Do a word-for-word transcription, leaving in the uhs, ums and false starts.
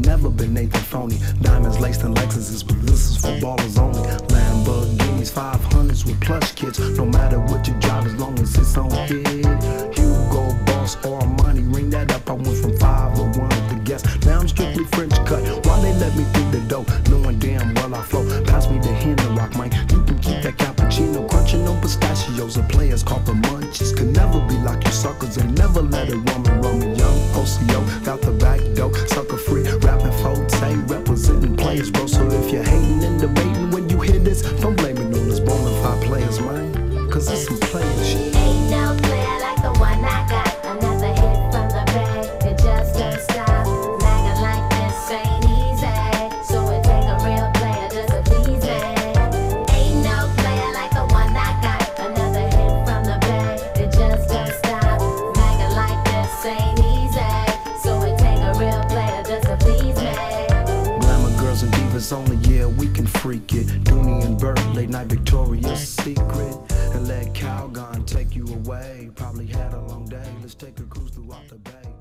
never been Nathan phony. Diamonds laced in Lexuses, but this is for ballers only. Lamborghinis, five hundreds with plush kits. No matter what you drive, as long as it's on hit. Hugo Boss or money, ring that up. I went from five to one at the gas. Now I'm strictly French cut. Why they let me through the dough, knowing damn well I flow. Pass me the hand and rock, man. You can keep that cappuccino, crunching on pistachios. And players call for munchies. Could never be like you suckers and never let it run me, run me. Young O C O, got the back door, sucker free, rapping forte, representing players, bro. So if you're hating and debating when you hear this, don't blame it on us bona fide players, man. Cause it's some player shit. Ain't no player like the one I got. Another hit from the bag, it just don't stop. Lagging like this ain't easy, so it take a real player just to please me. Ain't no player like the one I got. Another hit from the bag, it just don't stop. Lagging like this ain't easy, so it take a real player just to please me. Glamour girls and divas only, yeah, we can freak it. Dooney and Burt, late night Victoria's Secret. And let Calgon take you away. Probably had a long day, let's take a cruise throughout the bay.